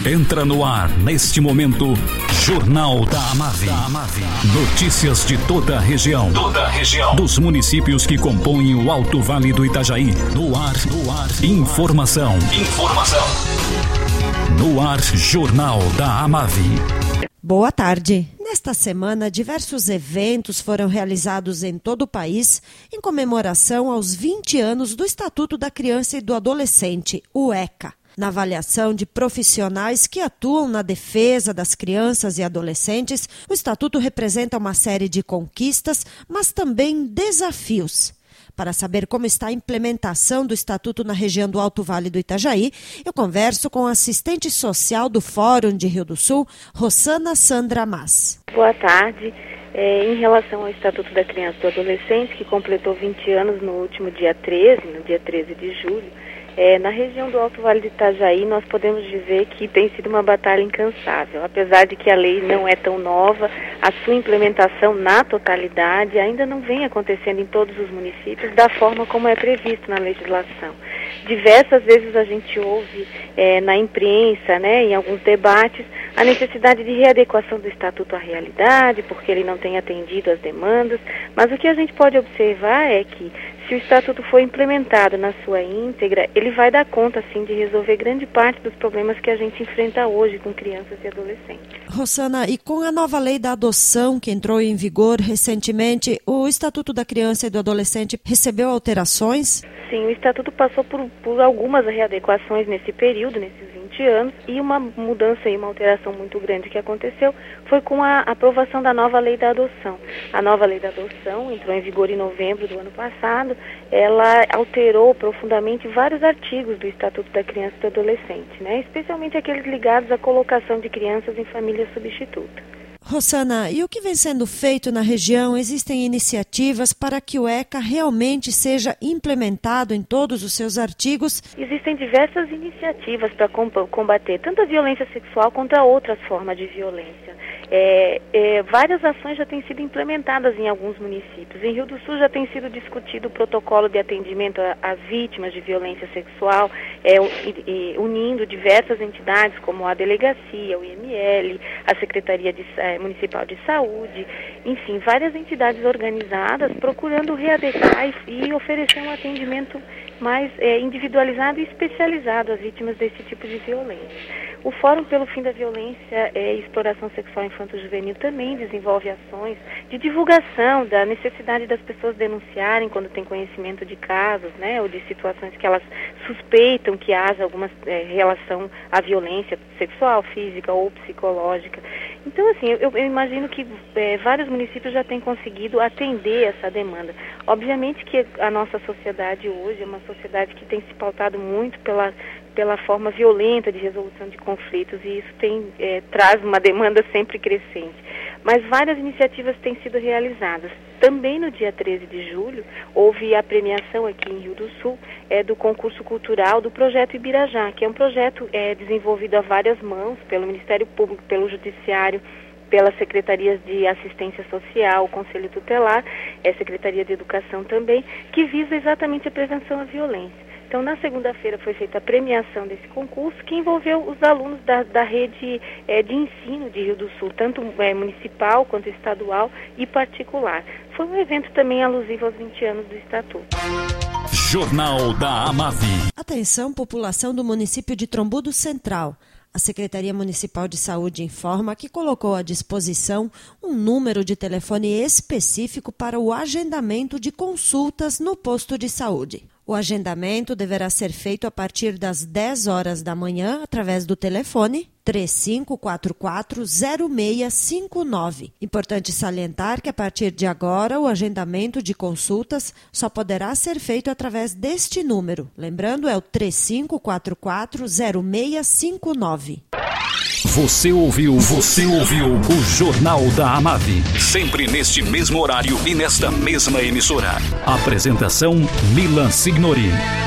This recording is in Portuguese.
Entra no ar, neste momento, Jornal da Amave. Notícias de toda a região. Dos municípios que compõem o Alto Vale do Itajaí. No ar. Informação. No ar, Jornal da Amave. Boa tarde. Nesta semana, diversos eventos foram realizados em todo o país em comemoração aos 20 anos do Estatuto da Criança e do Adolescente, o ECA. Na avaliação de profissionais que atuam na defesa das crianças e adolescentes, o Estatuto representa uma série de conquistas, mas também desafios. Para saber como está a implementação do Estatuto na região do Alto Vale do Itajaí, eu converso com a assistente social do Fórum de Rio do Sul, Rosana Sandra Mas. Boa tarde. Em relação ao Estatuto da Criança e do Adolescente, que completou 20 anos no último dia 13, no dia 13 de julho, na região do Alto Vale do Itajaí, nós podemos dizer que tem sido uma batalha incansável. Apesar de que a lei não é tão nova, a sua implementação na totalidade ainda não vem acontecendo em todos os municípios da forma como é previsto na legislação. Diversas vezes a gente ouve na imprensa, em alguns debates, a necessidade de readequação do Estatuto à realidade, porque ele não tem atendido às demandas, mas o que a gente pode observar é que, se o Estatuto for implementado na sua íntegra, ele vai dar conta, sim, de resolver grande parte dos problemas que a gente enfrenta hoje com crianças e adolescentes. Rosana, e com a nova lei da adoção que entrou em vigor recentemente, o Estatuto da Criança e do Adolescente recebeu alterações? Sim, o Estatuto passou por algumas readequações nesse período, nesses 20 anos, e uma mudança e uma alteração muito grande que aconteceu foi com a aprovação da nova lei da adoção. A nova lei da adoção entrou em vigor em novembro do ano passado. Ela alterou profundamente vários artigos do Estatuto da Criança e do Adolescente, especialmente aqueles ligados à colocação de crianças em família substituta. Rosana, e o que vem sendo feito na região? Existem iniciativas para que o ECA realmente seja implementado em todos os seus artigos? Existem diversas iniciativas para combater tanto a violência sexual quanto a outras formas de violência. Várias ações já têm sido implementadas em alguns municípios. Em Rio do Sul já tem sido discutido o protocolo de atendimento às vítimas de violência sexual, unindo diversas entidades como a Delegacia, o IML, a Secretaria Municipal de Saúde, enfim, várias entidades organizadas procurando readequar e oferecer um atendimento mais individualizado e especializado às vítimas desse tipo de violência. O Fórum pelo Fim da Violência e Exploração Sexual Infanto-Juvenil também desenvolve ações de divulgação da necessidade das pessoas denunciarem quando tem conhecimento de casos, ou de situações que elas suspeitam que haja alguma relação à violência sexual, física ou psicológica. Então, assim, eu imagino que vários municípios já têm conseguido atender essa demanda. Obviamente que a nossa sociedade hoje é uma sociedade que tem se pautado muito pela forma violenta de resolução de conflitos, e isso traz uma demanda sempre crescente. Mas várias iniciativas têm sido realizadas. Também no dia 13 de julho, houve a premiação aqui em Rio do Sul do concurso cultural do Projeto Ibirajá, que é um projeto desenvolvido a várias mãos pelo Ministério Público, pelo Judiciário, pelas Secretarias de Assistência Social, Conselho Tutelar, Secretaria de Educação também, que visa exatamente a prevenção à violência. Então, na segunda-feira foi feita a premiação desse concurso, que envolveu os alunos da rede de ensino de Rio do Sul, tanto municipal quanto estadual e particular. Foi um evento também alusivo aos 20 anos do Estatuto. Jornal da Amave. Atenção, população do município de Trombudo Central. A Secretaria Municipal de Saúde informa que colocou à disposição um número de telefone específico para o agendamento de consultas no posto de saúde. O agendamento deverá ser feito a partir das 10 horas da manhã através do telefone 3544-0659. Importante salientar que a partir de agora o agendamento de consultas só poderá ser feito através deste número. Lembrando, é o 3544-0659. Você ouviu o Jornal da Amave. Sempre neste mesmo horário e nesta mesma emissora. Apresentação Milan Signori.